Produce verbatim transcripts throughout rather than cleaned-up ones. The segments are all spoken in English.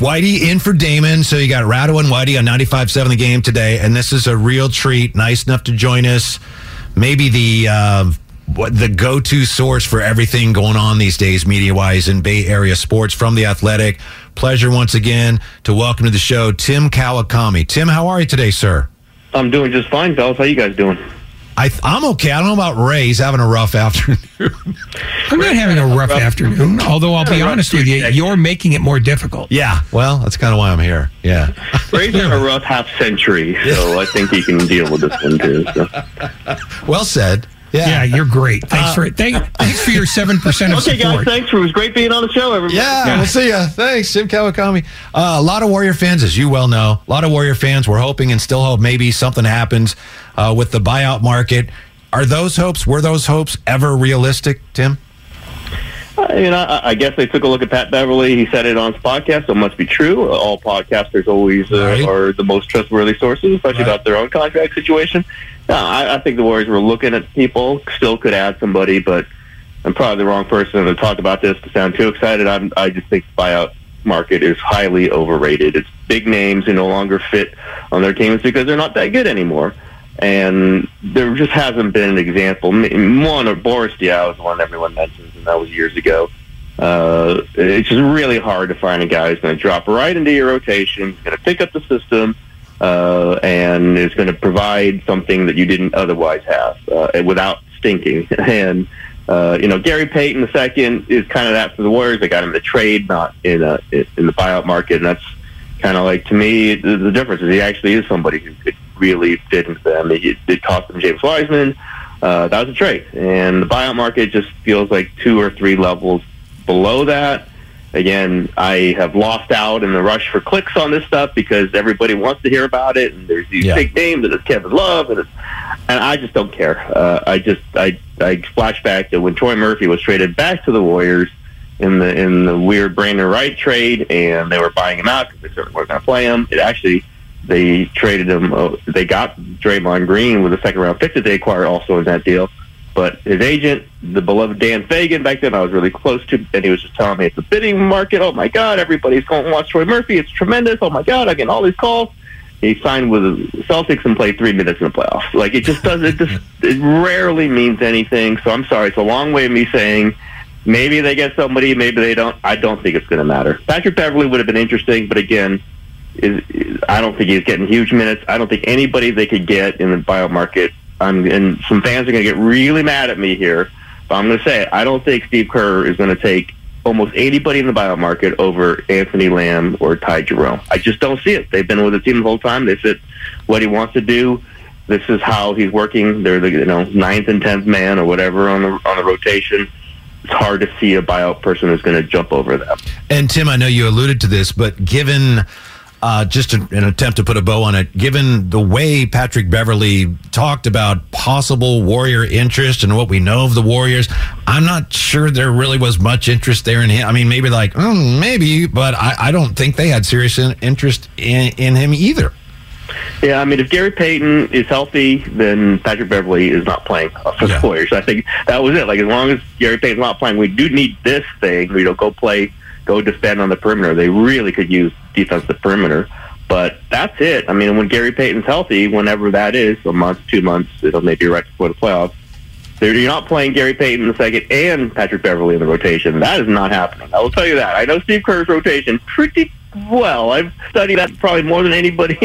Whitey in for Damon. So you got Rado and Whitey on ninety-five point seven The Game today. And this is a real treat. Nice enough to join us. Maybe the uh, what the go-to source for everything going on these days, media-wise, in Bay Area sports from The Athletic. Pleasure once again to welcome to the show Tim Kawakami. Tim, how are you today, sir? I'm doing just fine, fellas. How you guys doing? I, I'm okay. I don't know about Ray. He's having a rough afternoon. I'm not having a rough afternoon, although I'll be honest with you, you're making it more difficult. Yeah, well, that's kind of why I'm here. Yeah. Ray's had a rough half century, so I think he can deal with this one, too. So. Well said. Yeah. yeah, you're great. Thanks uh, for it. Thank, thanks for your seven percent of okay, support. Okay, guys, thanks. For, it was great being on the show, everybody. Yeah, yeah. We'll see ya. Thanks, Tim Kawakami. Uh, a lot of Warrior fans, as you well know, a lot of Warrior fans were hoping and still hope maybe something happens uh, with the buyout market. Are those hopes, were those hopes ever realistic, Tim? Uh, you know, I, I guess they took a look at Pat Beverly. He said it on his podcast, so it must be true. All podcasters always uh, right. are the most trustworthy sources, especially right. about their own contract situation. No, I, I think the Warriors were looking at people, still could add somebody, but I'm probably the wrong person to talk about this to sound too excited. I'm, I just think the buyout market is highly overrated. It's big names who no longer fit on their teams because they're not that good anymore. And there just hasn't been an example. One, or Boris Diaw is the one everyone mentions, and that was years ago. Uh, it's just really hard to find a guy who's going to drop right into your rotation, going to pick up the system, uh, and is going to provide something that you didn't otherwise have uh, without stinking. And, uh, you know, Gary Payton the second is kind of that for the Warriors. They got him in the trade, not in, a, in the buyout market, and that's kind of like, to me, the, the difference is he actually is somebody who could really fit into them. It, it cost them James Wiseman. Uh, that was a trade. And the buyout market just feels like two or three levels below that. Again, I have lost out in the rush for clicks on this stuff because everybody wants to hear about it, and there's these yeah. big names, and it's Kevin Love, and, it's, and I just don't care. Uh, I just I I flash back to when Troy Murphy was traded back to the Warriors in the in the weird Brandon Wright trade, and they were buying him out because they certainly weren't going to play him. It actually, they traded him. Uh, they got Draymond Green with a second round pick that they acquired also in that deal. But his agent, the beloved Dan Fagan, back then I was really close to, and he was just telling me it's a bidding market. Oh my God, everybody's going to watch Troy Murphy. It's tremendous. Oh my God, I'm getting all these calls. He signed with the Celtics and played three minutes in the playoffs. Like, it just doesn't. It just it rarely means anything. So I'm sorry. It's a long way of me saying maybe they get somebody, maybe they don't. I don't think it's going to matter. Patrick Beverly would have been interesting, but again, is, is I don't think he's getting huge minutes. I don't think anybody they could get in the buyout market. I'm, and some fans are going to get really mad at me here, but I'm going to say I don't think Steve Kerr is going to take almost anybody in the buyout market over Anthony Lamb or Ty Jerome. I just don't see it. They've been with the team the whole time. They fit what he wants to do. This is how he's working. They're the you know ninth and tenth man or whatever on the on the rotation. It's hard to see a buyout person who's going to jump over them. And Tim, I know you alluded to this, but given uh, just an, an attempt to put a bow on it, given the way Patrick Beverly talked about possible Warrior interest and what we know of the Warriors, I'm not sure there really was much interest there in him. I mean, maybe like, mm, maybe, but I, I don't think they had serious interest in, in him either. Yeah, I mean, if Gary Payton is healthy, then Patrick Beverly is not playing for the yeah. Warriors. I think that was it. Like, as long as Gary Payton's not playing, we do need this thing. You know, go play, go defend on the perimeter. They really could use defensive perimeter. But that's it. I mean, when Gary Payton's healthy, whenever that is, a month, two months, it'll maybe right before the playoffs, you're not playing Gary Payton in the second and Patrick Beverly in the rotation. That is not happening. I will tell you that. I know Steve Kerr's rotation pretty well. I've studied that probably more than anybody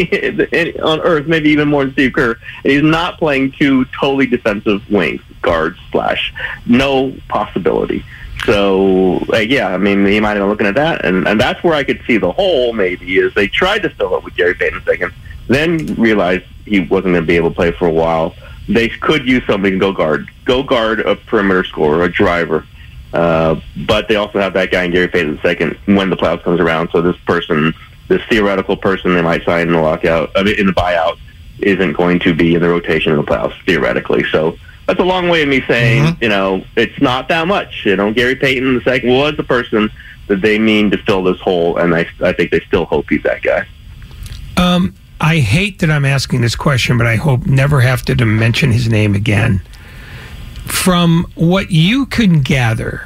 on earth, maybe even more than Steve Kerr. And he's not playing two totally defensive wings, guards, slash. No possibility. So, like, yeah, I mean, he might have been looking at that. And, and that's where I could see the hole, maybe, is they tried to fill it with Gary Payton second, then realized he wasn't going to be able to play for a while. They could use somebody to go guard. Go guard a perimeter scorer, a driver. Uh, but they also have that guy in Gary Payton second when the playoffs comes around. So this person, this theoretical person they might sign in the lockout, I mean, in the buyout, isn't going to be in the rotation in the playoffs, theoretically. So that's a long way of me saying, mm-hmm. you know, it's not that much. You know, Gary Payton the second was the person that they mean to fill this hole, and I, I think they still hope he's that guy. Um, I hate that I'm asking this question, but I hope never have to mention his name again. From what you can gather,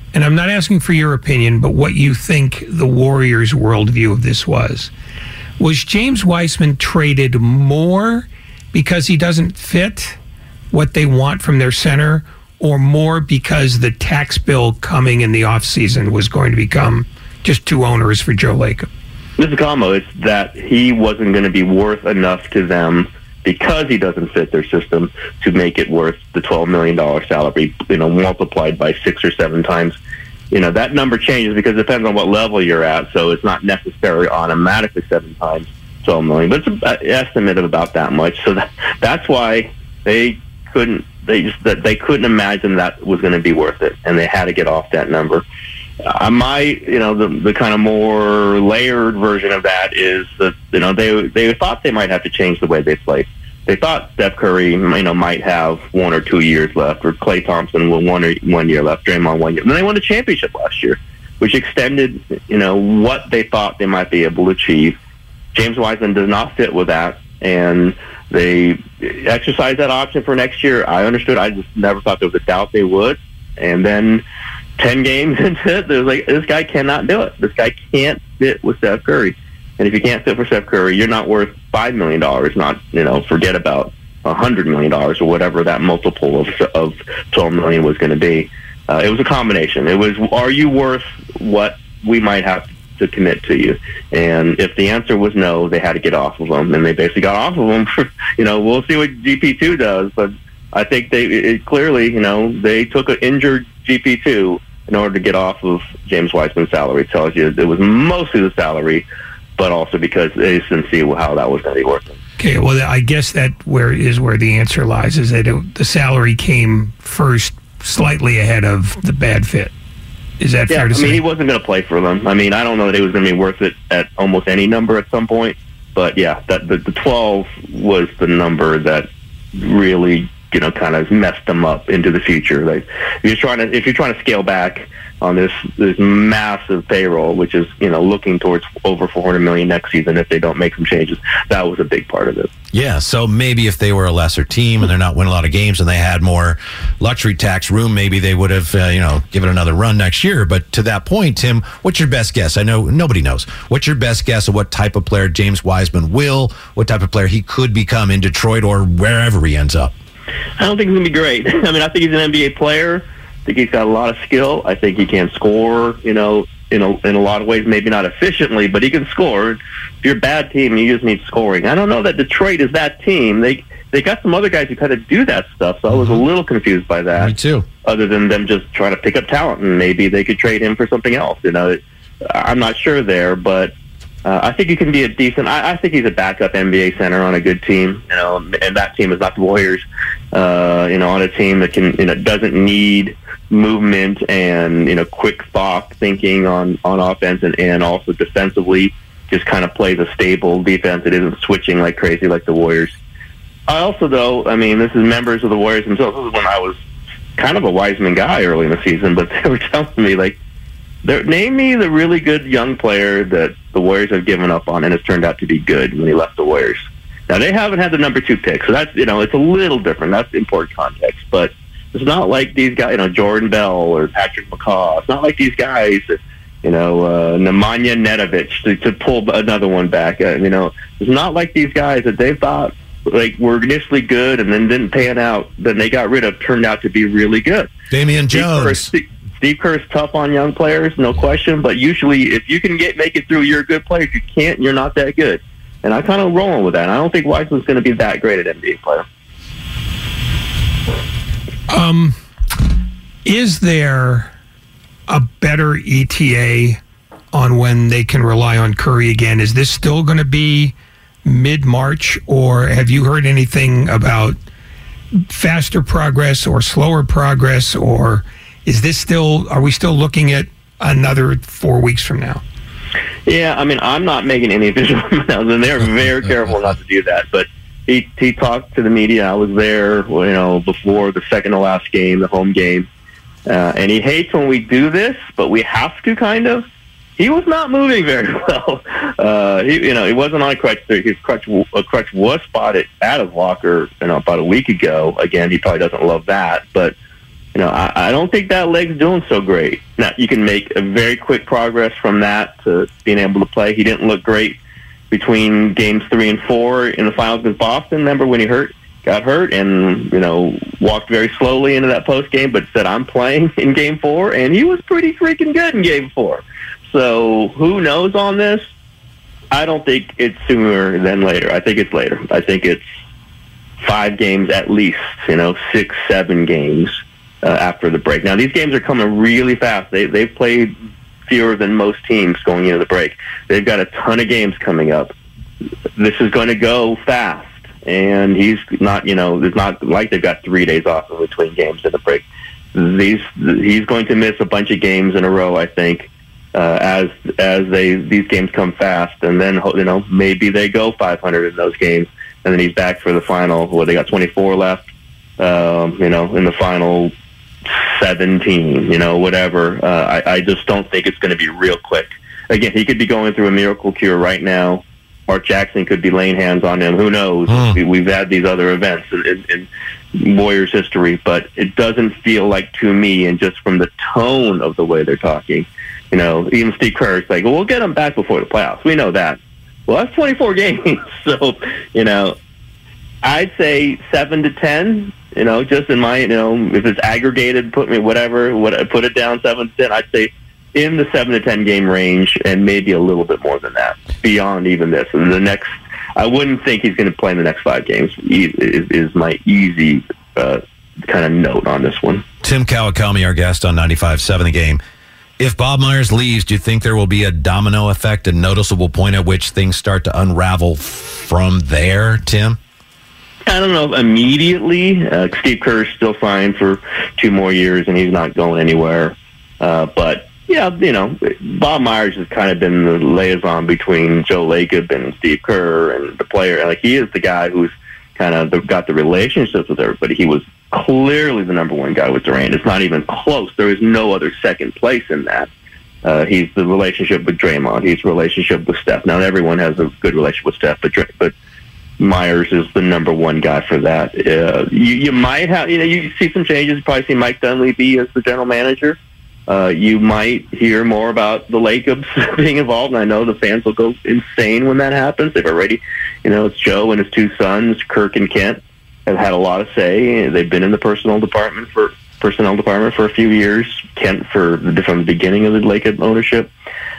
and I'm not asking for your opinion, but what you think the Warriors' worldview of this was. Was James Wiseman traded more because he doesn't fit what they want from their center, or more because the tax bill coming in the offseason was going to become just too onerous for Joe Lacob? This is a combo. It's that he wasn't going to be worth enough to them because he doesn't fit their system to make it worth the twelve million dollars salary, you know, multiplied by six or seven times. You know, that number changes because it depends on what level you're at, so it's not necessarily automatically seven times twelve million dollars, but it's an estimate of about that much. So that, that's why they couldn't, they just, that they couldn't imagine that was going to be worth it, and they had to get off that number. Uh, my, you know, the the kind of more layered version of that is that, you know, they they thought they might have to change the way they played. They thought Steph Curry, you know, might have one or two years left, or Klay Thompson with one or one year left, Draymond one year. And then they won a championship last year, which extended, you know, what they thought they might be able to achieve. James Wiseman does not fit with that, and they exercised that option for next year. I understood. I just never thought there was a doubt they would. And then ten games into it, there's like, this guy cannot do it. This guy can't fit with Steph Curry. And if you can't fit for Steph Curry, you're not worth five million dollars, not, you know, forget about one hundred million dollars or whatever that multiple of, of twelve million dollars was going to be. Uh, it was a combination. It was, are you worth what we might have to commit to you? And if the answer was no, they had to get off of him. And they basically got off of him. For, you know, we'll see what G P two does. But I think they it, clearly, you know, they took an injured G P two in order to get off of James Wiseman's salary. It tells you it was mostly the salary, but also because they just didn't see how that was going to be working. Okay, well, I guess that where is where the answer lies, is that it, the salary came first, slightly ahead of the bad fit. Is that yeah, fair to I say? I mean, he wasn't going to play for them. I mean, I don't know that he was going to be worth it at almost any number at some point. But yeah, that the, the twelve was the number that really, you know, kind of messed them up into the future. Like, if you're trying to, if you're trying to scale back on this this massive payroll, which is, you know, looking towards over four hundred million dollars next season if they don't make some changes, that was a big part of it. Yeah, so maybe if they were a lesser team and they're not winning a lot of games and they had more luxury tax room, maybe they would have, uh, you know, given another run next year. But to that point, Tim, what's your best guess? I know nobody knows. What's your best guess of what type of player James Wiseman will, what type of player he could become in Detroit or wherever he ends up? I don't think he's going to be great. I mean, I think he's an N B A player. I think he's got a lot of skill. I think he can score, you know, in a, in a lot of ways, maybe not efficiently, but he can score. If you're a bad team, you just need scoring. I don't know that Detroit is that team. They they got some other guys who kind of do that stuff, so I was a little confused by that. Me too. Other than them just trying to pick up talent, and maybe they could trade him for something else. You know, I'm not sure there, but uh, I think he can be a decent. I, I think he's a backup N B A center on a good team. You know, and that team is not the Warriors. Uh, you know, on a team that can, you know, doesn't need movement and, you know, quick thought thinking on, on offense, and, and also defensively just kind of plays a stable defense. It isn't switching like crazy like the Warriors. I also, though, I mean, this is members of the Warriors themselves. This is when I was kind of a Wiseman guy early in the season, but they were telling me, like, name me the really good young player that the Warriors have given up on and has turned out to be good when he left the Warriors. Now, they haven't had the number two pick, so that's, you know, it's a little different. That's important context, but it's not like these guys, you know, Jordan Bell or Patrick McCaw. It's not like these guys, you know, uh, Nemanja Nedovic, to, to pull another one back. Uh, you know, it's not like these guys that they thought, like, were initially good and then didn't pan out, then they got rid of, turned out to be really good. Damian Jones. Steve Kerr, Steve Kerr's tough on young players, no question, but usually if you can get make it through, you're a good player. If you can't, you're not that good. And I'm kind of rolling with that. I don't think Wiseman's going to be that great at N B A player. Um, is there a better E T A on when they can rely on Curry again? Is this still going to be mid-March, or have you heard anything about faster progress or slower progress, or is this still, are we still looking at another four weeks from now? Yeah, I mean, I'm not making any official announcements, and they're very careful not to do that. But he he talked to the media. I was there, you know, before the second to last game, the home game, uh, and he hates when we do this, but we have to kind of. He was not moving very well. Uh, he, you know, he wasn't on a crutch. His crutch, a crutch was spotted at his locker, you know, about a week ago. Again, he probably doesn't love that, but You know, I, I don't think that leg's doing so great. Now, you can make a very quick progress from that to being able to play. He didn't look great between games three and four in the finals with Boston. Remember when he hurt, got hurt, and you know walked very slowly into that post game, but said, "I'm playing in game four," and he was pretty freaking good in game four. So who knows on this? I don't think it's sooner than later. I think it's later. I think it's five games at least. You know, six, seven games. Uh, after the break. Now, these games are coming really fast. They, they've played fewer than most teams going into the break. They've got a ton of games coming up. This is going to go fast, and he's not, you know, it's not like they've got three days off in between games in the break. These, he's going to miss a bunch of games in a row, I think, uh, as as they these games come fast, and then, you know, maybe they go five hundred in those games, and then he's back for the final. Well, they got twenty-four left, um, you know, in the final seventeen, you know, whatever. Uh, I, I just don't think it's going to be real quick. Again, he could be going through a miracle cure right now. Mark Jackson could be laying hands on him. Who knows? Mm. We, we've had these other events in, in, in Warriors history, but it doesn't feel like to me, and just from the tone of the way they're talking, you know, even Steve Kerr's like, well, we'll get him back before the playoffs. We know that. Well, that's twenty-four games. So, you know, I'd say seven to ten. You know, just in my, you know, if it's aggregated, put me whatever, what put it down seven to ten. I'd say in the seven to ten game range, and maybe a little bit more than that, beyond even this. And the next, I wouldn't think he's going to play in the next five games. Is, is my easy uh, kind of note on this one. Tim Kawakami, our guest on ninety-five point seven The Game. If Bob Myers leaves, do you think there will be a domino effect, a noticeable point at which things start to unravel from there, Tim? I don't know immediately. Uh, Steve Kerr is still signed for two more years, and he's not going anywhere. Uh, but, yeah, you know, Bob Myers has kind of been the liaison between Joe Lacob and Steve Kerr and the player. Like, he is the guy who's kind of got the relationships with everybody. He was clearly the number one guy with Durant. It's not even close. There is no other second place in that. Uh, he's the relationship with Draymond. He's the relationship with Steph. Now, everyone has a good relationship with Steph, but but Myers is the number one guy for that. Uh, you, you might have, you know, you see some changes. You probably see Mike Dunleavy as the general manager. Uh, you might hear more about the Lacobs being involved, and I know the fans will go insane when that happens. They've already, you know, it's Joe and his two sons, Kirk and Kent, have had a lot of say. They've been in the personnel department for personnel department for a few years. Kent for the, from the beginning of the Lacob ownership.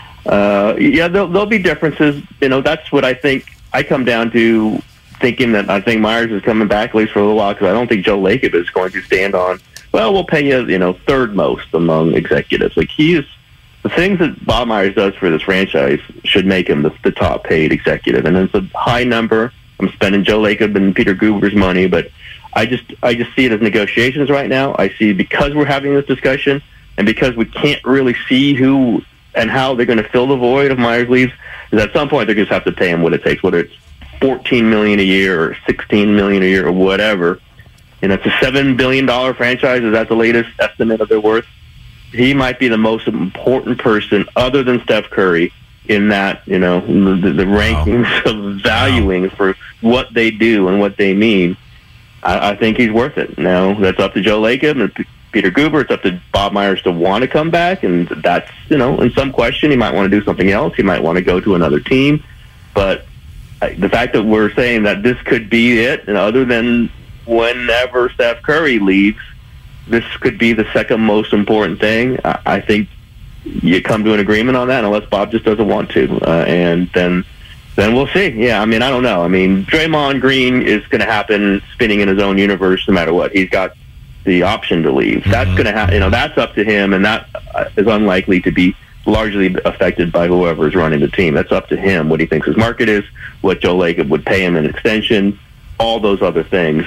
Uh, yeah, there'll, there'll be differences. You know, that's what I think. I come down to thinking that I think Myers is coming back at least for a little while, because I don't think Joe Lacob is going to stand on, well, we'll pay you, you know, third most among executives. Like, he is, the things that Bob Myers does for this franchise should make him the, the top paid executive. And it's a high number. I'm spending Joe Lacob and Peter Guber's money, but I just I just see it as negotiations right now. I see, because we're having this discussion and because we can't really see who and how they're going to fill the void of Myers leaves, is at some point they're going to have to pay him what it takes, whether it's fourteen million dollars a year or sixteen million dollars a year or whatever. And it's a seven billion dollars franchise. Is that the latest estimate of their worth? He might be the most important person other than Steph Curry in that, you know, the, the rankings wow. of valuing wow. for what they do and what they mean. I, I think he's worth it. Now, that's up to Joe Lacob and P- Peter Guber. It's up to Bob Myers to want to come back, and that's, you know, in some question, he might want to do something else. He might want to go to another team. But the fact that we're saying that this could be it, and other than whenever Steph Curry leaves, this could be the second most important thing. I, I think you come to an agreement on that, unless Bob just doesn't want to, uh, and then then we'll see. Yeah, I mean, I don't know. I mean, Draymond Green is going to happen spinning in his own universe no matter what. He's got the option to leave. That's going to happen. You know, that's up to him, and that is unlikely to be largely affected by whoever is running the team. That's up to him, what he thinks his market is, what Joe Lacob would pay him in extension, all those other things.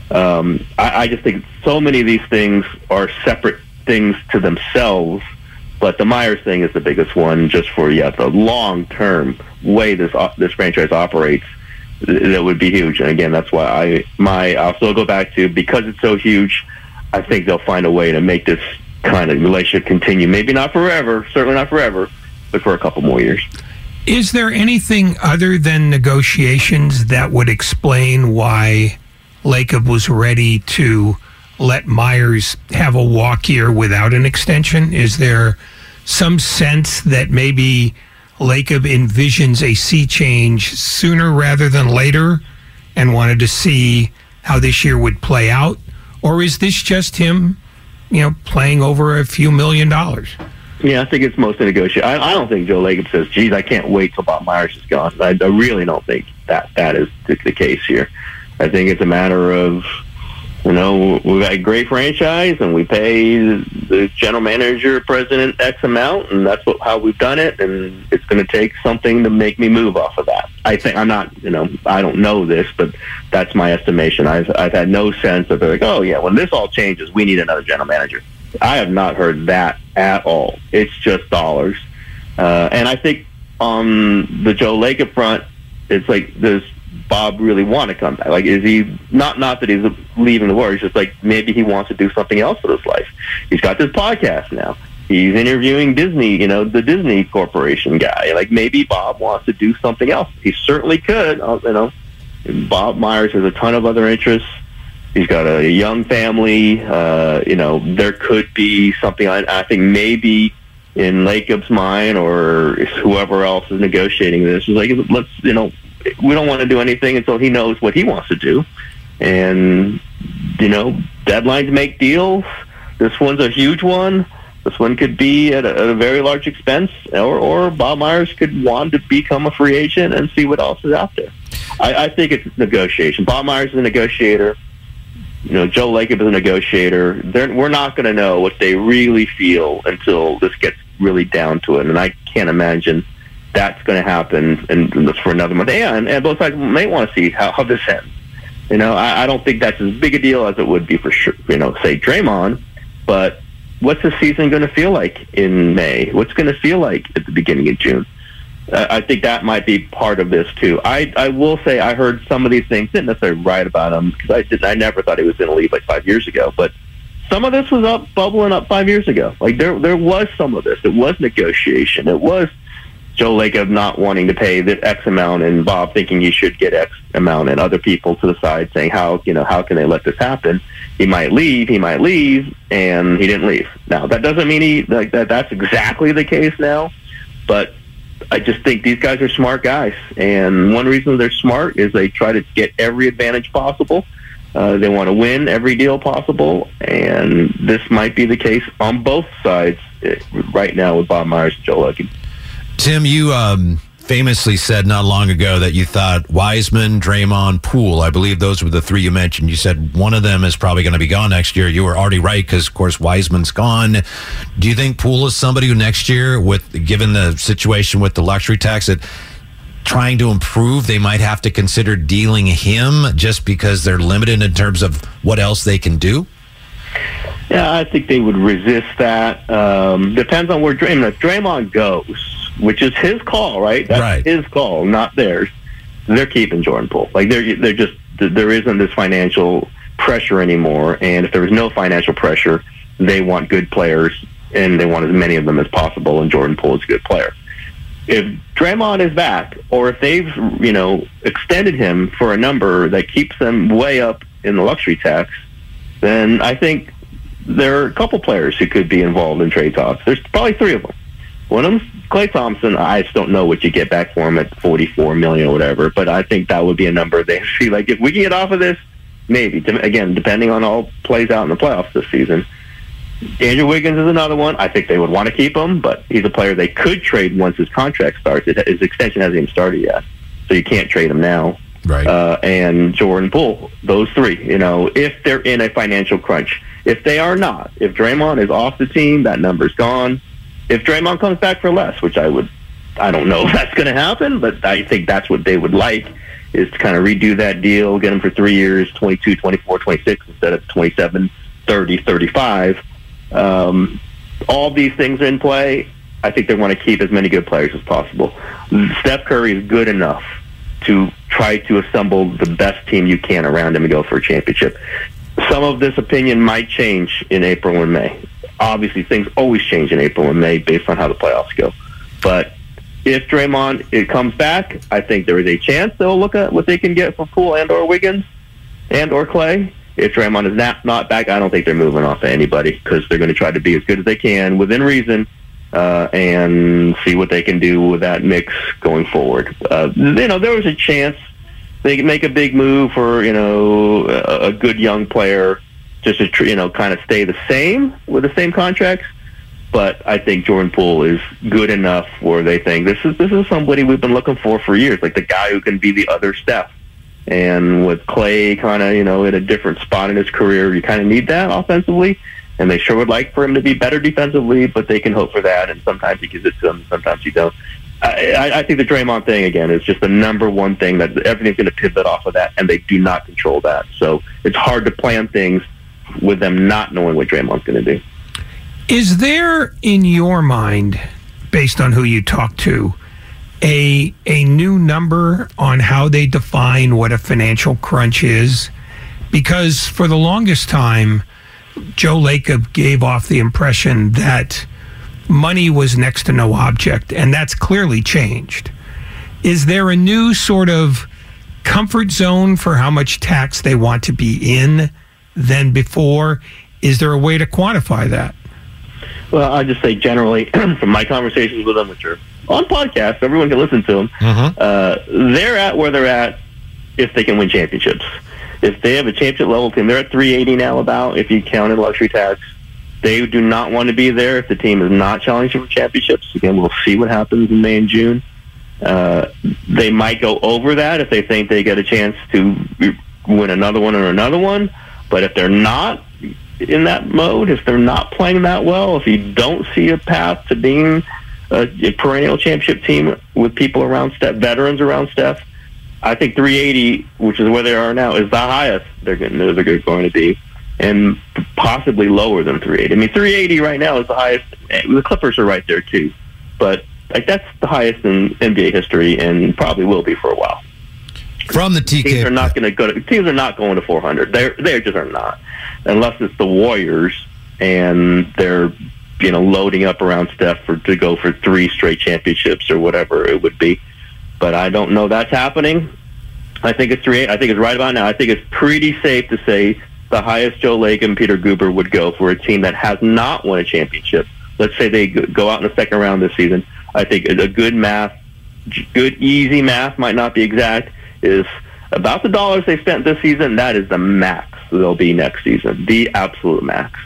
Um, I, I just think so many of these things are separate things to themselves, but the Myers thing is the biggest one, just for, yeah, the long-term way this uh, this franchise operates. That would be huge. And again, that's why I my I'll still go back to, because it's so huge, I think they'll find a way to make this kind of relationship continue. Maybe not forever, certainly not forever, but for a couple more years. Is there anything other than negotiations that would explain why Lacob was ready to let Myers have a walk year without an extension? Is there some sense that maybe Lacob envisions a sea change sooner rather than later and wanted to see how this year would play out? Or is this just him, you know, playing over a few million dollars? Yeah, I think it's mostly negotiation. I, I don't think Joe Lacob says, geez, I can't wait till Bob Myers is gone. I, I really don't think that that is the, the case here. I think it's a matter of, you know, we've got a great franchise and we pay the general manager, president, X amount, and that's what, how we've done it, and it's going to take something to make me move off of that. I think, I'm not, you know, I don't know this, but that's my estimation. I've, I've had no sense that they're like, oh, yeah, when this all changes, we need another general manager. I have not heard that at all. It's just dollars. Uh, and I think on the Joe Lacob front, it's like, does Bob really want to come back? Like, is he, not not that he's leaving the Warriors, just like maybe he wants to do something else with his life. He's got this podcast now. He's interviewing Disney, you know, the Disney Corporation guy. Like, maybe Bob wants to do something else. He certainly could. You know, Bob Myers has a ton of other interests. He's got a young family. Uh, you know, there could be something, I, I think maybe in Lacob's mind or whoever else is negotiating this, is like, let's, you know, we don't want to do anything until he knows what he wants to do. And, you know, deadlines make deals. This one's a huge one. This one could be at a, at a very large expense, or, or Bob Myers could want to become a free agent and see what else is out there. I, I think it's negotiation. Bob Myers is a negotiator. You know, Joe Lacob is a negotiator. They're, we're not going to know what they really feel until this gets really down to it. And I can't imagine that's going to happen and for another month. And, and both sides may want to see how, how this ends. You know, I, I don't think that's as big a deal as it would be for sure, you know, say Draymond, but what's the season going to feel like in May? What's going to feel like at the beginning of June? Uh, I think that might be part of this too. I I will say I heard some of these things, didn't necessarily write about them because I didn't. I never thought he was going to leave like five years ago. But some of this was up bubbling up five years ago. Like there there was some of this. It was negotiation. It was Joe Lacob not wanting to pay this X amount and Bob thinking he should get X amount, and other people to the side saying how you know how can they let this happen? He might leave. He might leave, and he didn't leave. Now that doesn't mean he like that. That's exactly the case now, but I just think these guys are smart guys, and one reason they're smart is they try to get every advantage possible. Uh, they want to win every deal possible, and this might be the case on both sides right now with Bob Myers and Joe Lacob. Tim, you um, famously said not long ago that you thought Wiseman, Draymond, Poole, I believe those were the three you mentioned. You said one of them is probably going to be gone next year. You were already right because, of course, Wiseman's gone. Do you think Poole is somebody who next year, with given the situation with the luxury tax, that trying to improve, they might have to consider dealing him just because they're limited in terms of what else they can do? Yeah, I think they would resist that. Um, depends on where Draymond, if Draymond goes, which is his call, right? That's right. His call, not theirs. They're keeping Jordan Poole. Like they're they're just there isn't this financial pressure anymore. And if there was no financial pressure, they want good players, and they want as many of them as possible. And Jordan Poole is a good player. If Draymond is back, or if they've you know extended him for a number that keeps them way up in the luxury tax, then I think there are a couple players who could be involved in trade talks. There's probably three of them. One of them's Klay Thompson. I just don't know what you get back for him at forty-four million dollars or whatever, but I think that would be a number they see. Like, if we can get off of this, maybe. Again, depending on all plays out in the playoffs this season. Andrew Wiggins is another one. I think they would want to keep him, but he's a player they could trade once his contract starts. His extension hasn't even started yet, so you can't trade him now. Right. Uh, and Jordan Poole, those three, you know, if they're in a financial crunch. If they are not, if Draymond is off the team, that number's gone. If Draymond comes back for less, which I would, I don't know if that's going to happen, but I think that's what they would like, is to kind of redo that deal, get him for three years, twenty-two, twenty-four, twenty-six, instead of twenty-seven, thirty, thirty-five. Um, all these things are in play. I think they want to keep as many good players as possible. Steph Curry is good enough to try to assemble the best team you can around him and go for a championship. Some of this opinion might change in April and May. Obviously, things always change in April and May based on how the playoffs go. But if Draymond it comes back, I think there is a chance they'll look at what they can get for Poole and or Wiggins and or Klay. If Draymond is not, not back, I don't think they're moving off of anybody because they're going to try to be as good as they can within reason uh, and see what they can do with that mix going forward. Uh, you know, there was a chance they could make a big move for, you know, a, a good young player just to, you know, kind of stay the same with the same contracts. But I think Jordan Poole is good enough where they think this is this is somebody we've been looking for for years, like the guy who can be the other Steph. And with Clay kind of, you know, in a different spot in his career, you kind of need that offensively. And they sure would like for him to be better defensively, but they can hope for that. And sometimes he gives it to them, sometimes you don't. I, I, I think the Draymond thing, again, is just the number one thing that everything's going to pivot off of that, and they do not control that. So it's hard to plan things with them not knowing what Draymond's going to do. Is there, in your mind, based on who you talk to, a a new number on how they define what a financial crunch is? Because for the longest time, Joe Lacob gave off the impression that money was next to no object, and that's clearly changed. Is there a new sort of comfort zone for how much tax they want to be in than before? Is there a way to quantify that? Well, I'll just say generally, from my conversations with them, which are on podcasts, everyone can listen to them, mm-hmm. uh, they're at where they're at if they can win championships. If they have a championship level team, they're at three eighty now about, if you counted luxury tax. They do not want to be there if the team is not challenging for championships. Again, we'll see what happens in May and June. Uh, they might go over that if they think they get a chance to win another one or another one. But if they're not in that mode, if they're not playing that well, if you don't see a path to being a, a perennial championship team with people around Steph, veterans around Steph, I think three eighty, which is where they are now, is the highest they're going, they're going to be, and possibly lower than three eighty. I mean, three eighty right now is the highest. The Clippers are right there too, but like that's the highest in N B A history, and probably will be for a while. From the T K, teams are not going to go to teams are not going to four hundred. They they just are not, unless it's the Warriors and they're you know loading up around Steph for to go for three straight championships or whatever it would be. But I don't know that's happening. I think it's three. I think it's right about now. I think it's pretty safe to say the highest Joe Lacob and Peter Guber would go for a team that has not won a championship. Let's say they go out in the second round this season. I think a good math, good easy math, might not be exact, is about the dollars they spent this season. That is the max they'll be next season, the absolute max,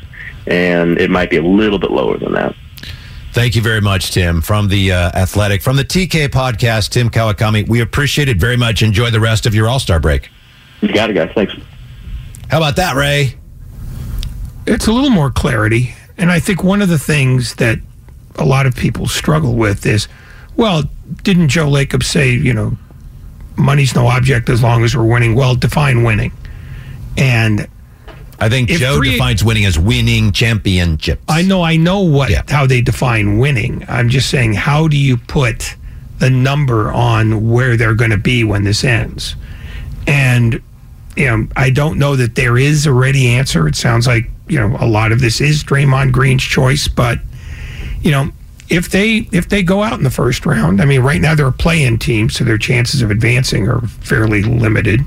and it might be a little bit lower than that. Thank you very much, Tim, from the uh, Athletic. From the T K podcast, Tim Kawakami, we appreciate it very much. Enjoy the rest of your All-Star break. You got it, guys. Thanks. How about that, Ray? It's a little more clarity, and I think one of the things that a lot of people struggle with is, well, didn't Joe Lacob say, you know, money's no object as long as we're winning? Well, define winning. And I think Joe three, defines winning as winning championships. I know, I know what yeah. how they define winning. I'm just saying, how do you put the number on where they're going to be when this ends? And you know, I don't know that there is a ready answer. It sounds like you know a lot of this is Draymond Green's choice, but you know, if they if they go out in the first round, I mean, right now they're a play-in team, so their chances of advancing are fairly limited.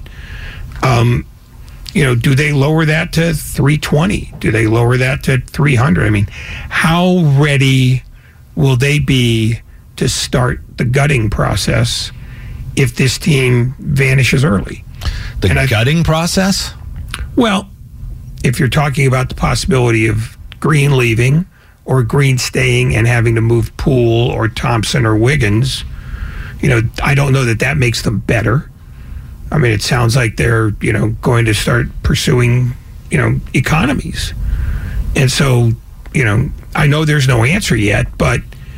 Um. You know, do they lower that to three twenty? Do they lower that to three hundred? I mean, how ready will they be to start the gutting process if this team vanishes early? The and gutting I, process? Well, if you're talking about the possibility of Green leaving or Green staying and having to move Poole or Thompson or Wiggins, you know, I don't know that that makes them better. I mean, it sounds like they're, you know, going to start pursuing, you know, economies. And so, you know, I know there's no answer yet, but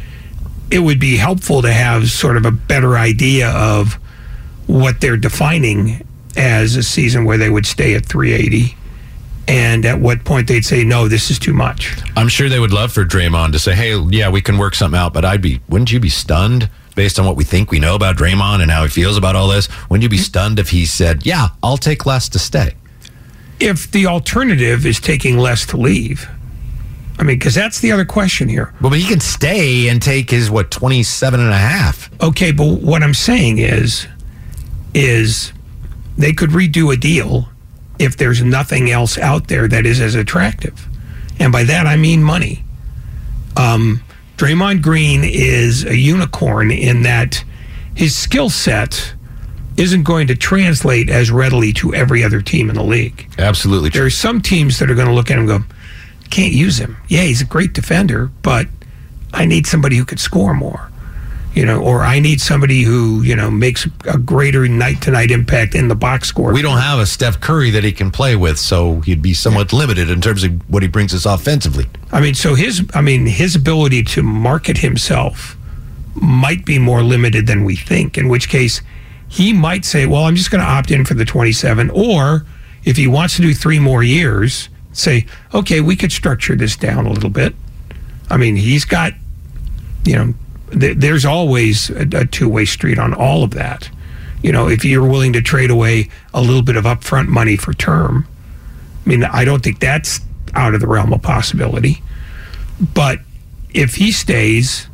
it would be helpful to have sort of a better idea of what they're defining as a season where they would stay at three eighty and at what point they'd say, no, this is too much. I'm sure they would love for Draymond to say, hey, yeah, we can work something out, but I'd be, wouldn't you be stunned? Based on what we think we know about Draymond and how he feels about all this, wouldn't you be stunned if he said, yeah, I'll take less to stay? If the alternative is taking less to leave. I mean, because that's the other question here. Well, but he can stay and take his, what, twenty-seven and a half. Okay, but what I'm saying is, is they could redo a deal if there's nothing else out there that is as attractive. And by that, I mean money. Um, Draymond Green is a unicorn in that his skill set isn't going to translate as readily to every other team in the league. Absolutely true. There are some teams that are going to look at him and go, can't use him. Yeah, he's a great defender, but I need somebody who could score more. You know, or I need somebody who, you know, makes a greater night-to-night impact in the box score. We don't have a Steph Curry that he can play with, so he'd be somewhat yeah. limited in terms of what he brings us offensively. I mean, so his, I mean, his ability to market himself might be more limited than we think, in which case he might say, well, I'm just going to opt in for the twenty-seven, or if he wants to do three more years, say, okay, we could structure this down a little bit. I mean, he's got, you know, there's always a, a two-way street on all of that. You know, if you're willing to trade away a little bit of upfront money for term, I mean, I don't think that's out of the realm of possibility. But if he stays,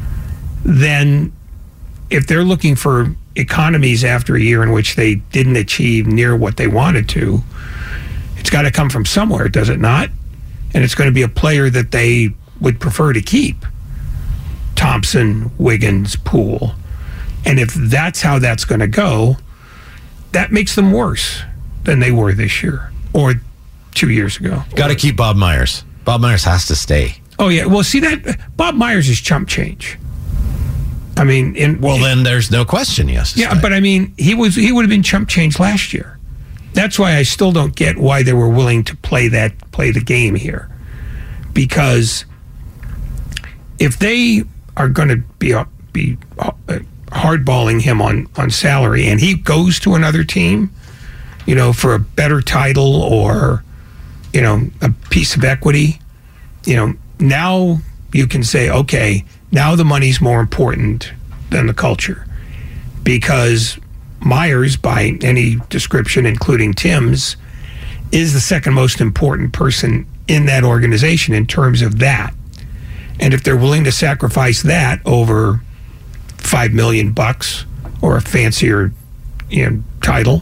then if they're looking for economies after a year in which they didn't achieve near what they wanted to, it's got to come from somewhere, does it not? And it's going to be a player that they would prefer to keep. Thompson, Wiggins, Poole. And if that's how that's going to go, that makes them worse than they were this year or two years ago. Got to keep Bob Myers. Bob Myers has to stay. Oh, yeah. Well, see, that Bob Myers is chump change. I mean, in, well, then there's no question he has to yeah, stay. But I mean, he was he would have been chump change last year. That's why I still don't get why they were willing to play that play the game here, because if they are going to be uh, be uh, hardballing him on, on salary, and he goes to another team, you know, for a better title or, you know, a piece of equity, you know, now you can say, okay, now the money's more important than the culture, because Myers, by any description, including Tim's, is the second most important person in that organization in terms of that. And if they're willing to sacrifice that over five million bucks or a fancier, you know, title,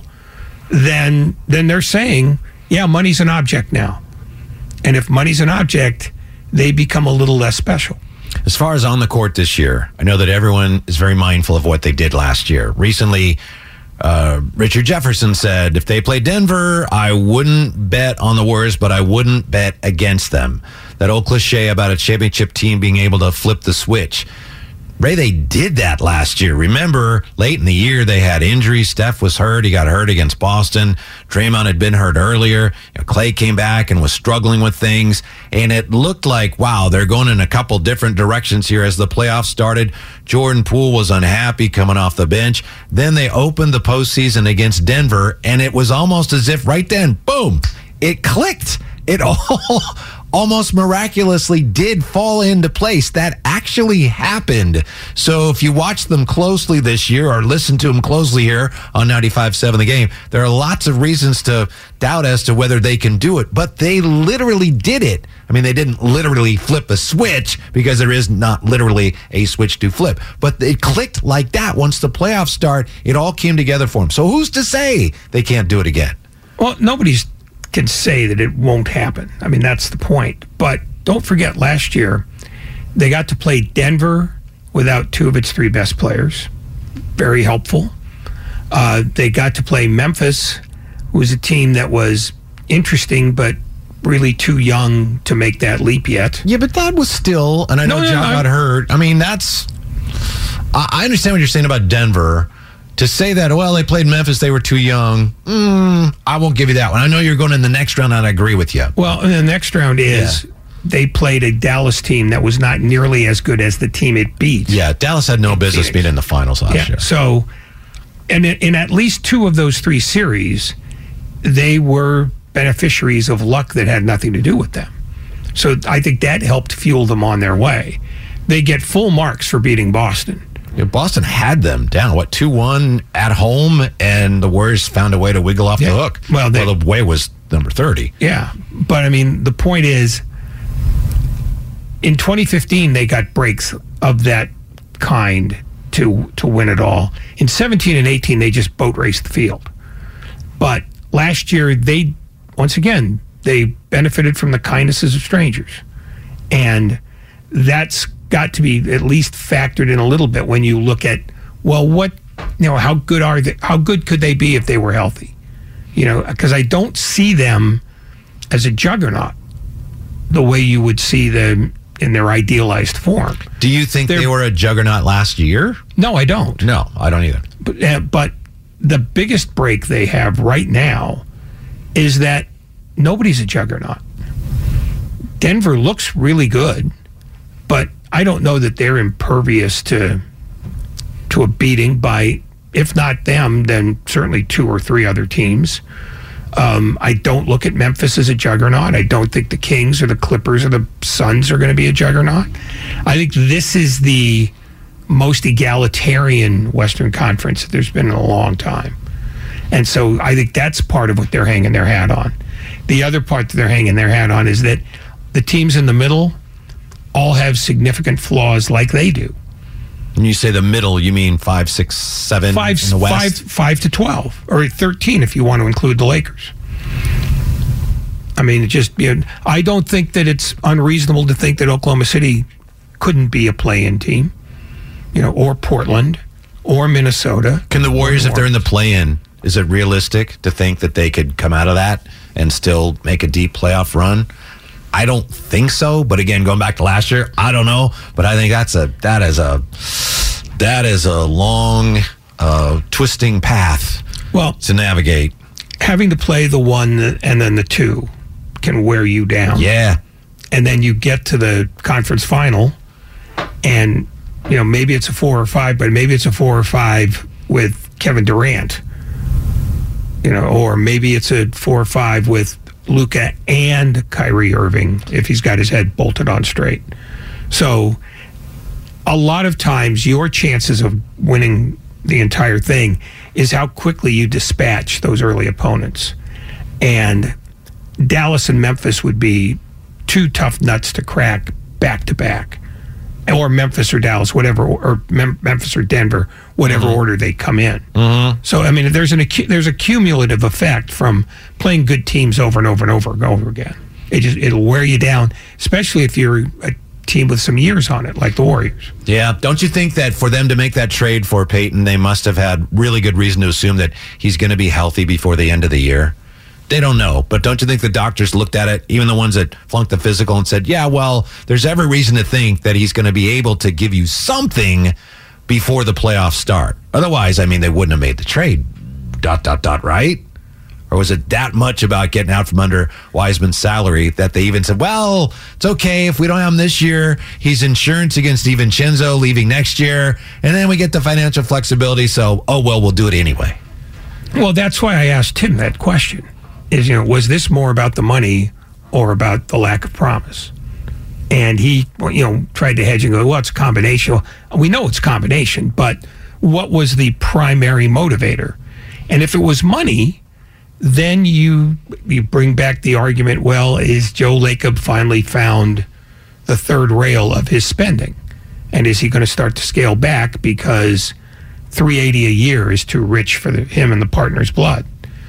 then then they're saying, yeah, money's an object now. And if money's an object, they become a little less special. As far as on the court this year, I know that everyone is very mindful of what they did last year. Recently, uh, Richard Jefferson said, if they play Denver, I wouldn't bet on the Warriors, but I wouldn't bet against them. That old cliche about a championship team being able to flip the switch. Ray, they did that last year. Remember, late in the year, they had injuries. Steph was hurt. He got hurt against Boston. Draymond had been hurt earlier. You know, Clay came back and was struggling with things. And it looked like, wow, they're going in a couple different directions here as the playoffs started. Jordan Poole was unhappy coming off the bench. Then they opened the postseason against Denver, and it was almost as if right then, boom, it clicked. It all almost miraculously did fall into place. That actually happened. So if you watch them closely this year or listen to them closely here on ninety-five seven The Game, there are lots of reasons to doubt as to whether they can do it, but they literally did it. I mean, they didn't literally flip a switch because there is not literally a switch to flip, but it clicked like that. Once the playoffs start, it all came together for them. So who's to say they can't do it again? Well, nobody's can say that it won't happen. I mean, that's the point. But don't forget, last year, they got to play Denver without two of its three best players. Very helpful. Uh, they got to play Memphis, who was a team that was interesting, but really too young to make that leap yet. Yeah, but that was still, and I know no, John no, got hurt. I mean, that's, I understand what you're saying about Denver. To say that, well, they played Memphis, they were too young, mm, I won't give you that one. I know you're going in the next round, and I agree with you. Well, the next round is yeah. they played a Dallas team that was not nearly as good as the team it beat. Yeah, Dallas had no business Phoenix. being in the finals last yeah, year. So, and in, in at least two of those three series, they were beneficiaries of luck that had nothing to do with them. So I think that helped fuel them on their way. They get full marks for beating Boston. Yeah, Boston had them down, what, two one at home, and the Warriors found a way to wiggle off yeah. the hook. Well, they, well, the way was number thirty. Yeah, but I mean, the point is, in twenty fifteen, they got breaks of that kind to to win it all. In seventeen and eighteen, they just boat raced the field. But last year, they once again, they benefited from the kindnesses of strangers. And that's got to be at least factored in a little bit when you look at, well, what, you know, how good are they, how good could they be if they were healthy? You know, because I don't see them as a juggernaut the way you would see them in their idealized form. Do you think They're, they were a juggernaut last year? No, I don't. No, I don't either. But, uh, but the biggest break they have right now is that nobody's a juggernaut. Denver looks really good, but I don't know that they're impervious to to a beating by, if not them, then certainly two or three other teams. Um, I don't look at Memphis as a juggernaut. I don't think the Kings or the Clippers or the Suns are going to be a juggernaut. I think this is the most egalitarian Western Conference that there's been in a long time. And so I think that's part of what they're hanging their hat on. The other part that they're hanging their hat on is that the teams in the middle all have significant flaws like they do. When you say the middle, you mean five, six, seven five, in the West? Five, five to twelve, or thirteen if you want to include the Lakers. I mean, it just, you know, I don't think that it's unreasonable to think that Oklahoma City couldn't be a play-in team, you know, or Portland, or Minnesota. Can the Warriors, if they're in the play-in, is it realistic to think that they could come out of that and still make a deep playoff run? I don't think so, but again, going back to last year, I don't know. But I think that's a that is a that is a long, uh, twisting path. Well, to navigate. Having to play the one and then the two can wear you down. Yeah, and then you get to the conference final, and you know maybe it's a four or five, but maybe it's a four or five with Kevin Durant. You know, or maybe it's a four or five with Luka and Kyrie Irving if he's got his head bolted on straight. So a lot of times your chances of winning the entire thing is how quickly you dispatch those early opponents. And Dallas and Memphis would be two tough nuts to crack back to back. Or Memphis or Dallas, whatever, or Mem- Memphis or Denver, whatever mm-hmm. order they come in. Mm-hmm. So, I mean, there's an acu- there's a cumulative effect from playing good teams over and over and over and over again. It just it'll wear you down, especially if you're a team with some years on it, like the Warriors. Yeah, don't you think that for them to make that trade for Peyton, they must have had really good reason to assume that he's going to be healthy before the end of the year? They don't know, but don't you think the doctors looked at it, even the ones that flunked the physical, and said, yeah, well, there's every reason to think that he's going to be able to give you something before the playoffs start. Otherwise, I mean, they wouldn't have made the trade, dot, dot, dot, right? Or was it that much about getting out from under Wiseman's salary that they even said, well, it's okay if we don't have him this year. He's insurance against DiVincenzo leaving next year, and then we get the financial flexibility, so, oh, well, we'll do it anyway. Well, that's why I asked Tim that question. Is, you know, was this more about the money or about the lack of promise? And he, you know, tried to hedge and go, well, it's a combination. We know it's a combination, but what was the primary motivator? And if it was money, then you you bring back the argument, well, is Joe Lacob finally found the third rail of his spending? And is he going to start to scale back because three hundred eighty a year is too rich for the, him and the partner's blood?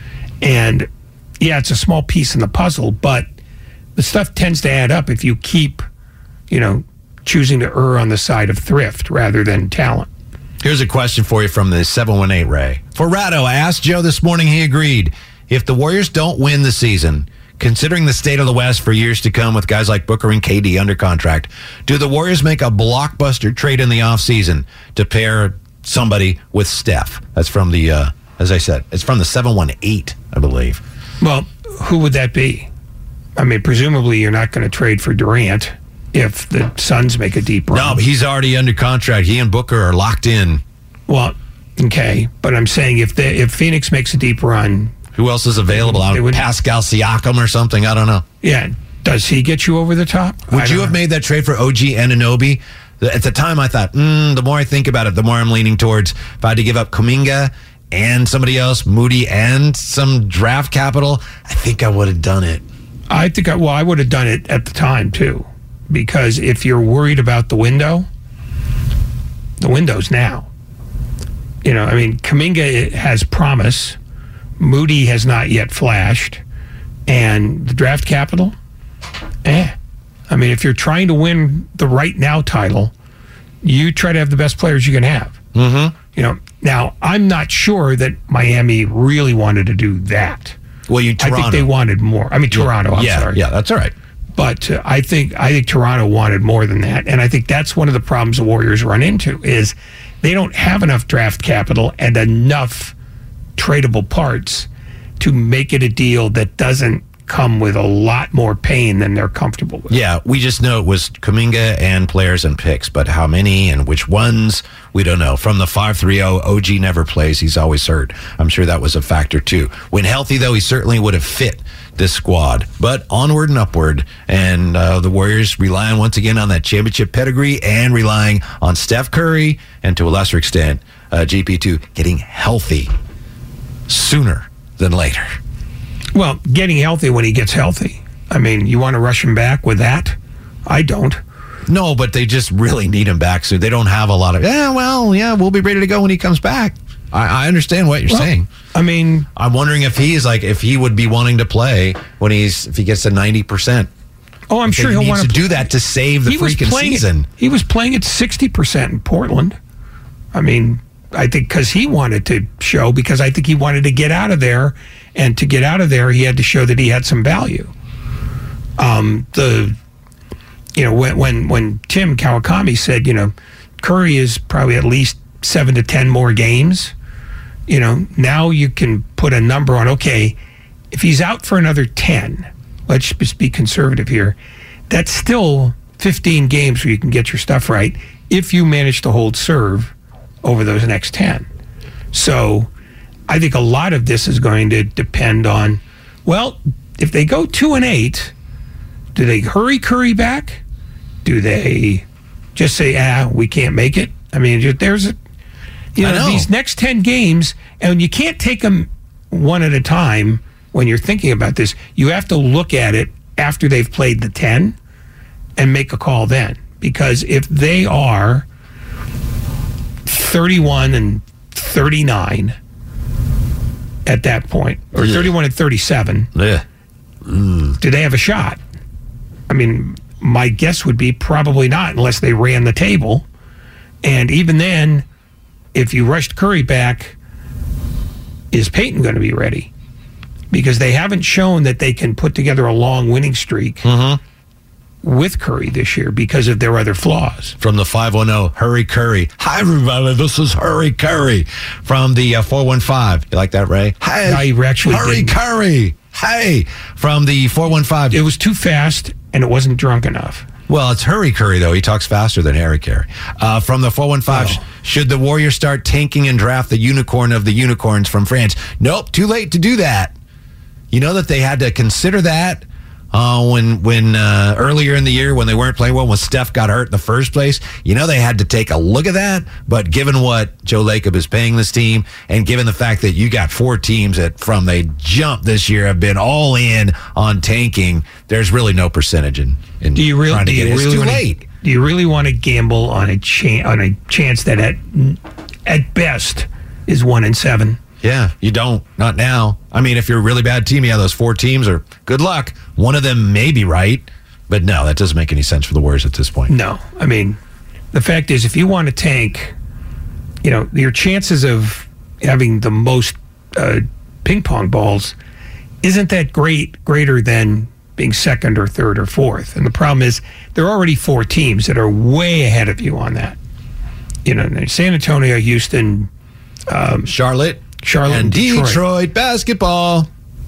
And yeah, it's a small piece in the puzzle, but the stuff tends to add up if you keep, you know, choosing to err on the side of thrift rather than talent. Here's a question for you from the seven one eight, Ray. For Ratto, I asked Joe this morning, he agreed. If the Warriors don't win the season, considering the state of the West for years to come with guys like Booker and K D under contract, do the Warriors make a blockbuster trade in the offseason to pair somebody with Steph? That's from the, uh, as I said, it's from the seven one eight, I believe. Well, who would that be? I mean, presumably you're not going to trade for Durant if the Suns make a deep run. No, but he's already under contract. He and Booker are locked in. Well, okay, but I'm saying if they, if Phoenix makes a deep run, who else is available? Out of Pascal Siakam or something? I don't know. Yeah, does he get you over the top? Would you have know. made that trade for O G Anunoby? At the time, I thought, mm, the more I think about it, the more I'm leaning towards if I had to give up Kuminga and somebody else, Moody, and some draft capital, I think I would have done it. I think, I, well, I would have done it at the time, too. Because if you're worried about the window, the window's now. You know, I mean, Kuminga has promise. Moody has not yet flashed. And the draft capital, eh. I mean, if you're trying to win the right now title, you try to have the best players you can have. Mm-hmm. You know, now I'm not sure that Miami really wanted to do that. Well, you Toronto. I think they wanted more. I mean, Toronto. I'm yeah, sorry. Yeah, that's all right. But uh, I think I think Toronto wanted more than that, and I think that's one of the problems the Warriors run into is they don't have enough draft capital and enough tradable parts to make it a deal that doesn't come with a lot more pain than they're comfortable with. Yeah, we just know it was Kuminga and players and picks, but how many and which ones, we don't know. From the five three oh, O G never plays. He's always hurt. I'm sure that was a factor, too. When healthy, though, he certainly would have fit this squad. But onward and upward, and uh, the Warriors relying once again on that championship pedigree and relying on Steph Curry and, to a lesser extent, uh, G P two getting healthy sooner than later. Well, getting healthy when he gets healthy. I mean, you want to rush him back with that? I don't. No, but they just really need him back soon. They don't have a lot of, yeah, well, yeah, we'll be ready to go when he comes back. I, I understand what you're well, saying. I mean, I'm wondering if he's like, if he would be wanting to play when he's, if he gets to ninety percent. Oh, I'm sure he he'll needs want to do that to save the freaking season. At, he was playing at sixty percent in Portland. I mean, I think because he wanted to show, because I think he wanted to get out of there. And to get out of there, he had to show that he had some value. Um, the, you know, when when when Tim Kawakami said, you know, Curry is probably at least seven to ten more games. You know, now you can put a number on. Okay, if he's out for another ten, let's just be conservative here. That's still fifteen games where you can get your stuff right if you manage to hold serve over those next ten. So I think a lot of this is going to depend on, well, if they go two and eight, do they hurry Curry back? Do they just say, ah, we can't make it? I mean, there's, a, you know, know. these next ten games, and you can't take them one at a time when you're thinking about this. You have to look at it after they've played the ten and make a call then. Because if they are thirty-one and thirty-nine at that point, or yeah. thirty-one and thirty-seven, yeah. mm. do they have a shot? I mean, my guess would be probably not unless they ran the table. And even then, if you rushed Curry back, is Peyton going to be ready? Because they haven't shown that they can put together a long winning streak mm-hmm. with Curry this year because of their other flaws. From the five one zero, Hurry Curry. Hi, everybody. This is Hurry Curry. From the uh, four one five. You like that, Ray? Hey, no, you actually Hurry didn't. Curry. Hey, from the four one five. It was too fast, and it wasn't drunk enough. Well, it's Hurry Curry, though. He talks faster than Harry Curry. Uh, from the four one five, oh. Should the Warriors start tanking and draft the unicorn of the unicorns from France? Nope, too late to do that. You know that they had to consider that uh, when when uh, earlier in the year when they weren't playing well, when Steph got hurt in the first place. You know they had to take a look at that. But given what Joe Lacob is paying this team, and given the fact that you got four teams that from they jump this year have been all in on tanking, there's really no percentage in, in do you really, trying to do get you it. It's really too wanna, late. Do you really want to gamble on a cha- on a chance that at at best is one in seven? Yeah, you don't. Not now. I mean, if you're a really bad team, yeah, those four teams are good luck. One of them may be right, but no, that doesn't make any sense for the Warriors at this point. No. I mean, the fact is, if you want to tank, you know, your chances of having the most uh, ping pong balls isn't that great, greater than being second or third or fourth. And the problem is, there are already four teams that are way ahead of you on that. You know, San Antonio, Houston, um, Charlotte. Charlotte and and Detroit. Detroit basketball.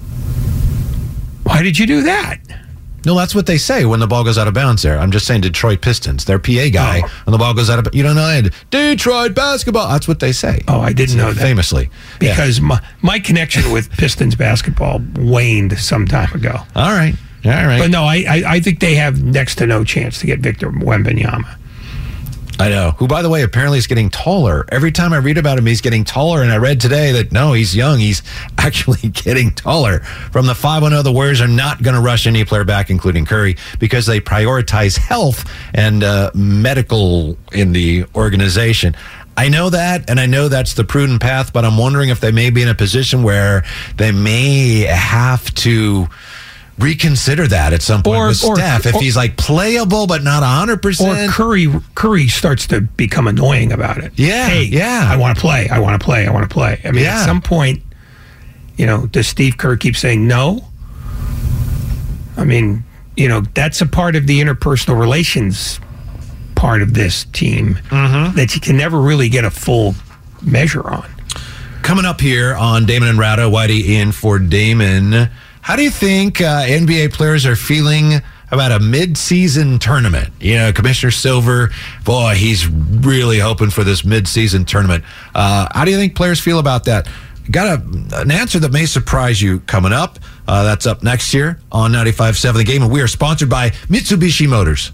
Why did you do that? No, that's what they say when the ball goes out of bounds there. I'm just saying Detroit Pistons. Their P A guy, oh. when the ball goes out of, you don't know, Detroit basketball. That's what they say. Oh, I didn't know that. Famously. Because yeah. my, my connection with Pistons basketball waned some time ago. All right. All right. But no, I, I, I think they have next to no chance to get Victor Wembanyama. I know. Who, by the way, apparently is getting taller. Every time I read about him, he's getting taller. And I read today that, no, he's young. He's actually getting taller. From the five one zero, the Warriors are not going to rush any player back, including Curry, because they prioritize health and uh, medical in the organization. I know that, and I know that's the prudent path, but I'm wondering if they may be in a position where they may have to reconsider that at some point or, with or, Steph. If or, he's like playable but not one hundred percent. Or Curry Curry starts to become annoying about it. Yeah, hey, yeah. I want to play. I want to play. I want to play. I mean, yeah. at some point, you know, does Steve Kerr keep saying no? I mean, you know, that's a part of the interpersonal relations part of this team mm-hmm. that you can never really get a full measure on. Coming up here on Damon and Rado, Whitey in for Damon. How do you think uh, N B A players are feeling about a mid-season tournament? You know, Commissioner Silver, boy, he's really hoping for this mid-season tournament. Uh, how do you think players feel about that? Got a, an answer that may surprise you coming up. Uh, that's up next year on ninety-five point seven The Game, and we are sponsored by Mitsubishi Motors.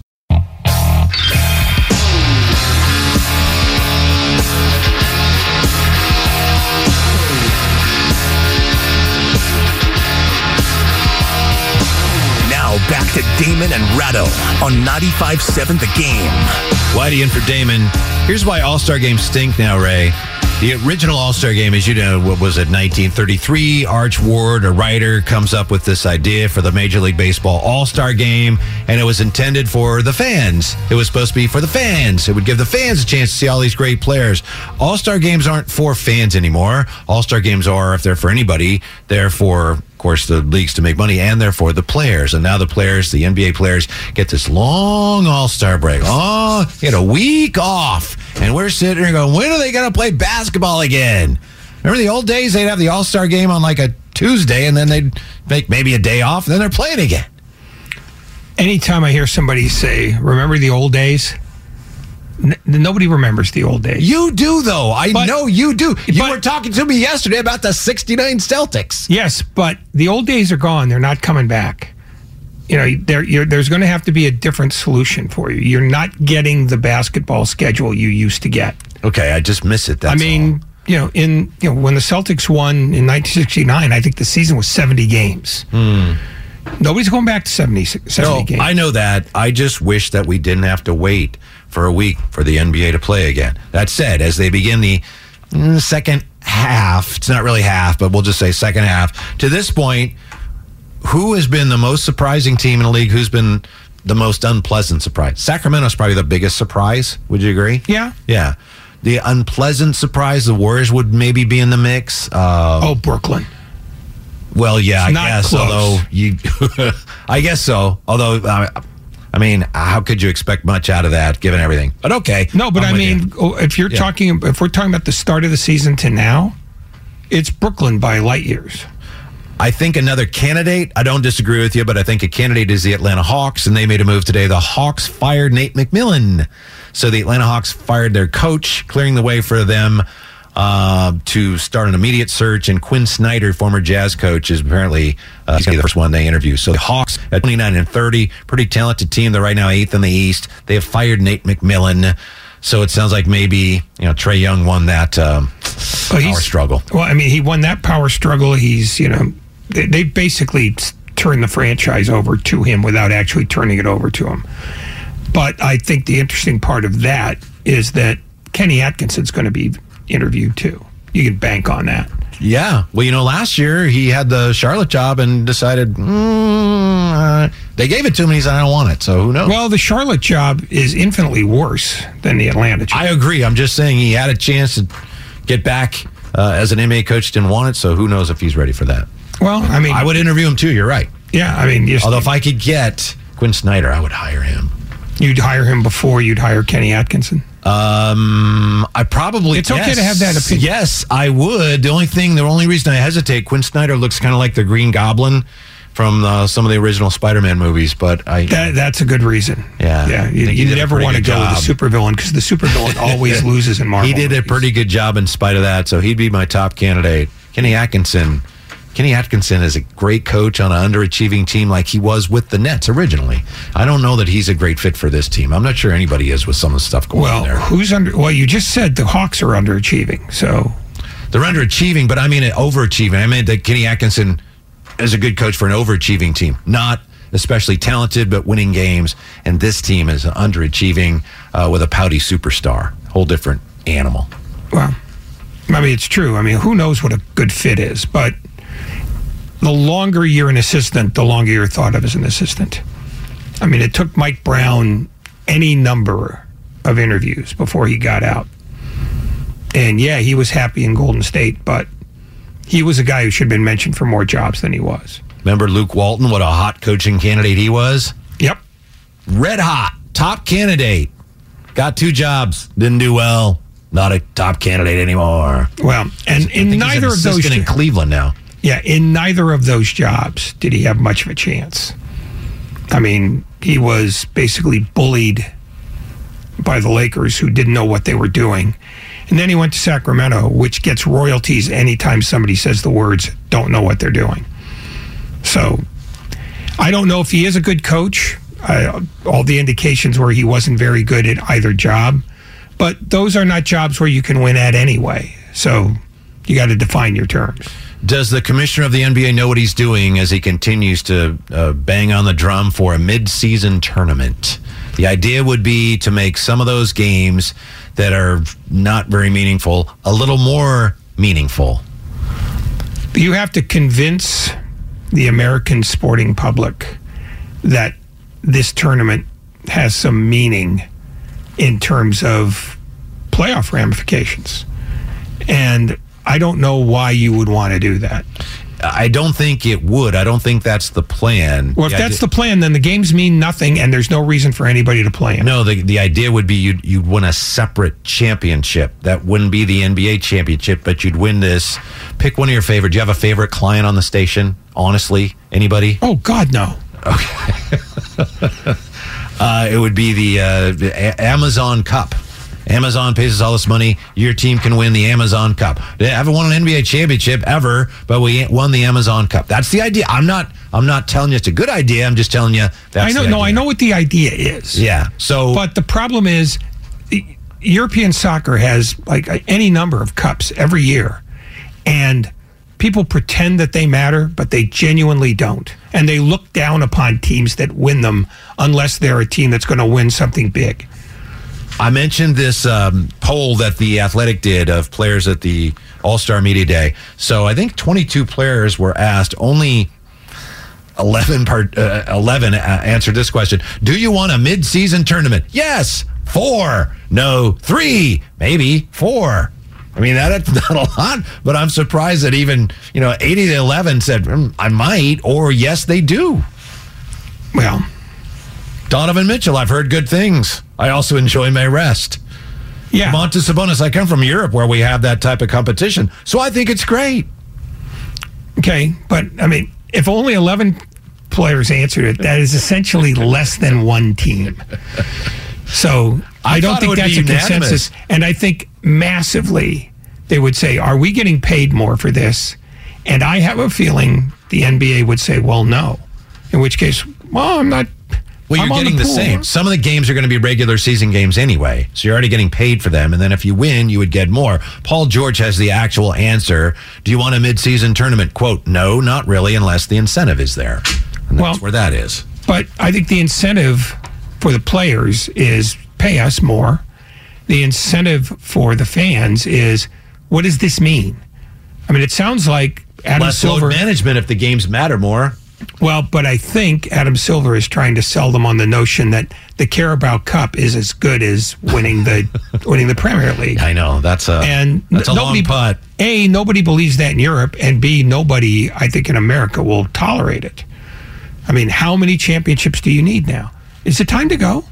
Back to Damon and Rado on ninety-five point seven The Game. Whitey in for Damon. Here's why All-Star games stink now, Ray. The original All-Star game, as you know, what was it, nineteen thirty-three? Arch Ward, a writer, comes up with this idea for the Major League Baseball All-Star game, and it was intended for the fans. It was supposed to be for the fans. It would give the fans a chance to see all these great players. All-Star games aren't for fans anymore. All-Star games are, if they're for anybody, they're for, of course, the leagues to make money, and therefore the players. And now the players, the N B A players, get this long All-Star break. Oh, get a week off. And we're sitting here going, when are they going to play basketball again? Remember the old days? They'd have the All-Star game on like a Tuesday, and then they'd make maybe a day off, and then they're playing again. Anytime I hear somebody say, remember the old days? N- nobody remembers the old days. You do, though. I but, know you do. You but, were talking to me yesterday about the sixty-nine Celtics. Yes, but the old days are gone. They're not coming back. You know, there, you're, there's going to have to be a different solution for you. You're not getting the basketball schedule you used to get. Okay, I just miss it. That's I mean, all. you know, in you know when the Celtics won in nineteen sixty-nine, I think the season was seventy games. Hmm. Nobody's going back to seventy, seventy no, games. I know that. I just wish that we didn't have to wait for a week for the N B A to play again. That said, as they begin the mm, second half, it's not really half, but we'll just say second half, to this point, who has been the most surprising team in the league? Who's been the most unpleasant surprise? Sacramento's probably the biggest surprise. Would you agree? Yeah. Yeah. The unpleasant surprise, the Warriors would maybe be in the mix. Um, oh, Brooklyn. Well, yeah, it's I not guess. close. Although you, I guess so. Although, uh, I mean, how could you expect much out of that given everything? But okay. No, but I'm I mean, you. if you're Yeah. talking, if we're talking about the start of the season to now, it's Brooklyn by light years. I think another candidate, I don't disagree with you, but I think a candidate is the Atlanta Hawks, and they made a move today. The Hawks fired Nate McMillan. So the Atlanta Hawks fired their coach, clearing the way for them uh, to start an immediate search. And Quinn Snyder, former Jazz coach, is apparently uh, he's going to be the first one they interview. So the Hawks at twenty-nine and thirty, pretty talented team. They're right now eighth in the East. They have fired Nate McMillan. So it sounds like maybe, you know, Trae Young won that um, well, power struggle. Well, I mean, he won that power struggle. He's, you know, they, they basically turned the franchise over to him without actually turning it over to him. But I think the interesting part of that is that Kenny Atkinson's going to be interviewed too. You can bank on that. Yeah. Well, you know, last year he had the Charlotte job and decided, mm, uh, they gave it to him and he said, I don't want it. So who knows? Well, the Charlotte job is infinitely worse than the Atlanta job. I agree. I'm just saying he had a chance to get back uh, as an N B A coach, didn't want it. So who knows if he's ready for that. Well, I mean, I would interview him too. You're right. Yeah. I mean, although if I could get Quinn Snyder, I would hire him. You'd hire him before you'd hire Kenny Atkinson? Um, I probably. It's okay yes. to have that opinion. Yes, I would. The only thing, the only reason I hesitate, Quinn Snyder looks kind of like the Green Goblin from uh, some of the original Spider-Man movies, but I. That, that's a good reason. Yeah. Yeah. You, you never want to go job. with the supervillain because the supervillain always loses in Marvel. He did movies. a pretty good job in spite of that, so he'd be my top candidate. Kenny Atkinson. Kenny Atkinson is a great coach on an underachieving team like he was with the Nets originally. I don't know that he's a great fit for this team. I'm not sure anybody is with some of the stuff going well, on there. Who's under? Well, you just said the Hawks are underachieving, so they're underachieving, but I mean overachieving. I meant that Kenny Atkinson is a good coach for an overachieving team, not especially talented, but winning games. And this team is underachieving uh, with a pouty superstar. Whole different animal. Well, I mean, it's true. I mean, who knows what a good fit is, but the longer you're an assistant, the longer you're thought of as an assistant. I mean, it took Mike Brown any number of interviews before he got out. And yeah, he was happy in Golden State, but he was a guy who should have been mentioned for more jobs than he was. Remember Luke Walton, what a hot coaching candidate he was? Yep. Red hot, top candidate. Got two jobs, didn't do well. Not a top candidate anymore. Well, and in neither he's an of those in Cleveland now. Yeah, in neither of those jobs did he have much of a chance. I mean, he was basically bullied by the Lakers, who didn't know what they were doing. And then he went to Sacramento, which gets royalties anytime somebody says the words, don't know what they're doing. So I don't know if he is a good coach. I, all the indications were he wasn't very good at either job. But those are not jobs where you can win at anyway. So you got to define your terms. Does the commissioner of the N B A know what he's doing as he continues to uh, bang on the drum for a mid-season tournament? The idea would be to make some of those games that are not very meaningful a little more meaningful. You have to convince the American sporting public that this tournament has some meaning in terms of playoff ramifications. And I don't know why you would want to do that. I don't think it would. I don't think that's the plan. Well, if the that's idea, the plan, then the games mean nothing and there's no reason for anybody to play them. No, the, the idea would be you'd, you'd win a separate championship. That wouldn't be the N B A championship, but you'd win this. Pick one of your favorite. Do you have a favorite client on the station? Honestly, anybody? Oh, God, no. Okay. uh, it would be the, uh, the A- Amazon Cup. Amazon pays us all this money. Your team can win the Amazon Cup. They haven't won an N B A championship ever, but we won the Amazon Cup. That's the idea. I'm not. I'm not telling you it's a good idea. I'm just telling you that's. I know. The no, idea. I know what the idea is. Yeah. So, but the problem is, European soccer has like any number of cups every year, and people pretend that they matter, but they genuinely don't. And they look down upon teams that win them unless they're a team that's going to win something big. I mentioned this um, poll that the Athletic did of players at the All-Star Media Day. So I think twenty-two players were asked. Only eleven, part, uh, eleven answered this question. Do you want a mid-season tournament? Yes. Four. No. Three. Maybe. Four. I mean, that's not a lot, but I'm surprised that even, you know, eighty to eleven said, mm, I might, or yes, they do. Well, Donovan Mitchell, I've heard good things. I also enjoy my rest. Yeah. Montes Sabonis, I come from Europe where we have that type of competition, so I think it's great. Okay, but, I mean, if only eleven players answered it, that is essentially less than one team. So I, I don't think that's a unanimous. Consensus. And I think massively they would say, are we getting paid more for this? And I have a feeling the N B A would say, well, no. In which case, well, I'm not... Well, you're I'm getting the, the same. Some of the games are going to be regular season games anyway, so you're already getting paid for them. And then if you win, you would get more. Paul George has the actual answer. Do you want a mid-season tournament? Quote, no, not really, unless the incentive is there. And that's well, where that is. But I think the incentive for the players is pay us more. The incentive for the fans is, what does this mean? I mean, it sounds like Adam Less Silver... load management if the games matter more. Well, but I think Adam Silver is trying to sell them on the notion that the Carabao Cup is as good as winning the winning the Premier League. I know that's a and that's a nobody, long putt. A, nobody believes that in Europe, and B, nobody, I think, in America will tolerate it. I mean, how many championships do you need now? Is it time to go?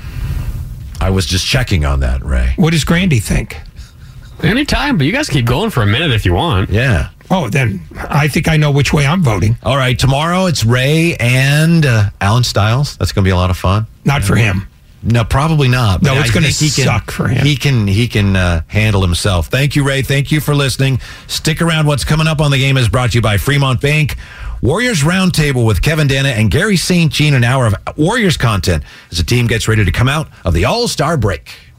I was just checking on that, Ray. What does Grandy think? Anytime, but you guys keep going for a minute if you want. Yeah. Oh, then I think I know which way I'm voting. All right, tomorrow it's Ray and uh, Alan Stiles. That's going to be a lot of fun. Not for him. No, probably not. No, it's going to suck for him. He can he can uh, handle himself. Thank you, Ray. Thank you for listening. Stick around. What's coming up on the game is brought to you by Fremont Bank. Warriors Roundtable with Kevin Dana and Gary Saint Jean, an hour of Warriors content as the team gets ready to come out of the All-Star break.